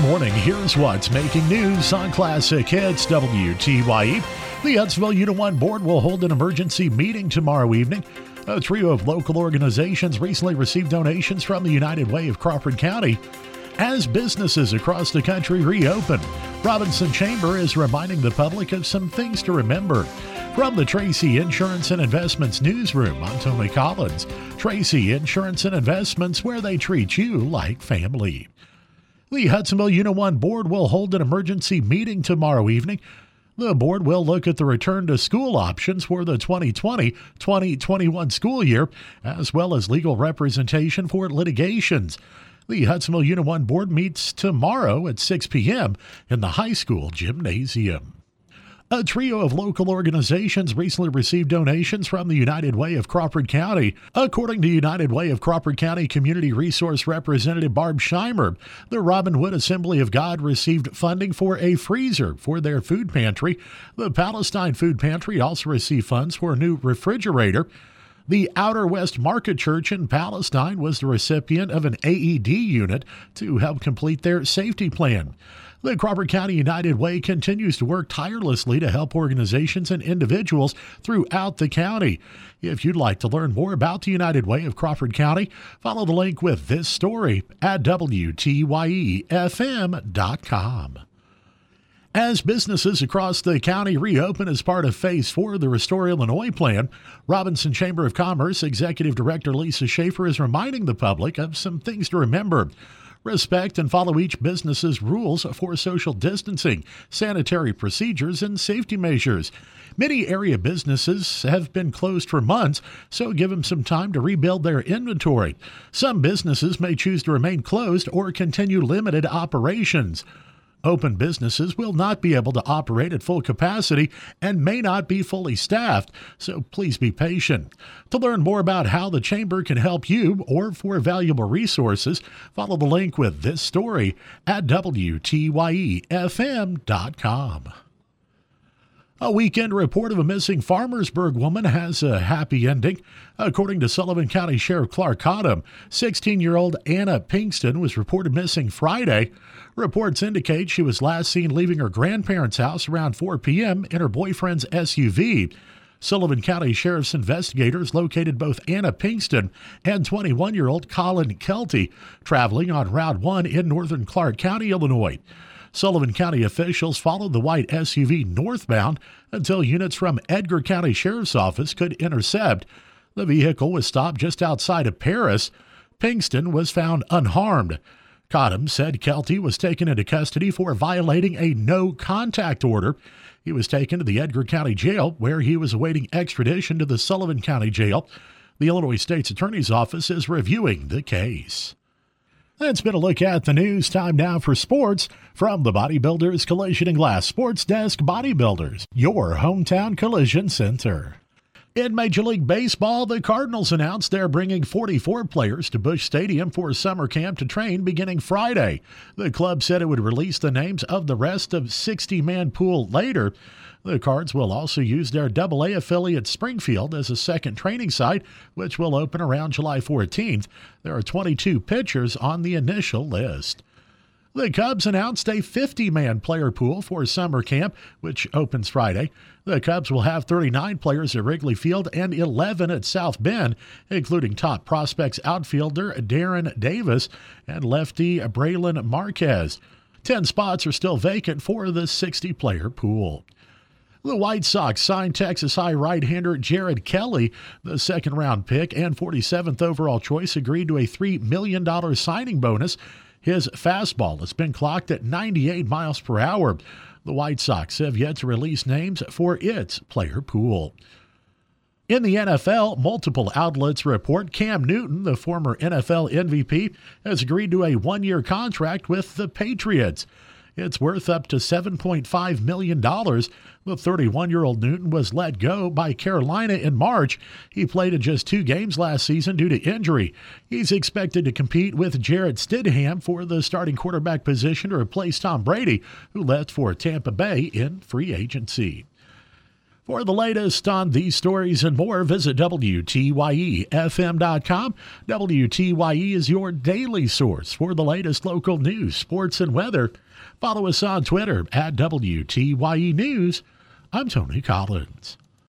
morning. Here's what's making news on Classic Hits WTYE. The Huntsville Unit 1 Board will hold an emergency meeting tomorrow evening. A trio of local organizations recently received donations from the United Way of Crawford County. As businesses across the country reopen, Robinson Chamber is reminding the public of some things to remember. From the Tracy Insurance and Investments newsroom, I'm Tony Collins. Tracy Insurance and Investments, where they treat you like family. The Hudsonville Unit 1 Board will hold an emergency meeting tomorrow evening. The board will look at the return to school options for the 2020-2021 school year, as well as legal representation for litigations. The Hudsonville Unit 1 Board meets tomorrow at 6 p.m. in the high school gymnasium. A trio of local organizations recently received donations from the United Way of Crawford County. According to United Way of Crawford County Community Resource Representative Barb Scheimer, the Robinwood Assembly of God received funding for a freezer for their food pantry. The Palestine Food Pantry also received funds for a new refrigerator. The Outer West Market Church in Palestine was the recipient of an AED unit to help complete their safety plan. The Crawford County United Way continues to work tirelessly to help organizations and individuals throughout the county. If you'd like to learn more about the United Way of Crawford County, follow the link with this story at WTYEFM.com. As businesses across the county reopen as part of Phase 4 of the Restore Illinois plan, Robinson Chamber of Commerce Executive Director Lisa Schaefer is reminding the public of some things to remember. Respect and follow each business's rules for social distancing, sanitary procedures, and safety measures. Many area businesses have been closed for months, so give them some time to rebuild their inventory. Some businesses may choose to remain closed or continue limited operations. Open businesses will not be able to operate at full capacity and may not be fully staffed, so please be patient. To learn more about how the Chamber can help you or for valuable resources, follow the link with this story at WTYEFM.com. A weekend report of a missing Farmersburg woman has a happy ending. According to Sullivan County Sheriff Clark Cottom, 16-year-old Anna Pinkston was reported missing Friday. Reports indicate she was last seen leaving her grandparents' house around 4 p.m. in her boyfriend's SUV. Sullivan County Sheriff's investigators located both Anna Pinkston and 21-year-old Colin Kelty traveling on Route 1 in northern Clark County, Illinois. Sullivan County officials followed the white SUV northbound until units from Edgar County Sheriff's Office could intercept. The vehicle was stopped just outside of Paris. Pinkston was found unharmed. Cottom said Kelty was taken into custody for violating a no-contact order. He was taken to the Edgar County Jail, where he was awaiting extradition to the Sullivan County Jail. The Illinois State's Attorney's Office is reviewing the case. That's been a look at the news. Time now for sports from the Bodybuilders Collision and Glass Sports Desk. Bodybuilders, your hometown collision center. In Major League Baseball, the Cardinals announced they're bringing 44 players to Busch Stadium for summer camp to train beginning Friday. The club said it would release the names of the rest of 60-man pool later. The Cards will also use their AA affiliate Springfield as a second training site, which will open around July 14th. There are 22 pitchers on the initial list. The Cubs announced a 50-man player pool for summer camp, which opens Friday. The Cubs will have 39 players at Wrigley Field and 11 at South Bend, including top prospects outfielder Darren Davis and lefty Braylon Marquez. 10 spots are still vacant for the 60-player pool. The White Sox signed Texas High right-hander Jared Kelly. The second-round pick and 47th overall choice agreed to a $3 million signing bonus. His fastball has been clocked at 98 miles per hour. The White Sox have yet to release names for its player pool. In the NFL, multiple outlets report Cam Newton, the former NFL MVP, has agreed to a one-year contract with the Patriots. It's worth up to $7.5 million. The 31-year-old Newton was let go by Carolina in March. He played in just 2 games last season due to injury. He's expected to compete with Jarrett Stidham for the starting quarterback position to replace Tom Brady, who left for Tampa Bay in free agency. For the latest on these stories and more, visit WTYEFM.com. WTYE is your daily source for the latest local news, sports, and weather. Follow us on Twitter at WTYE News. I'm Tony Collins.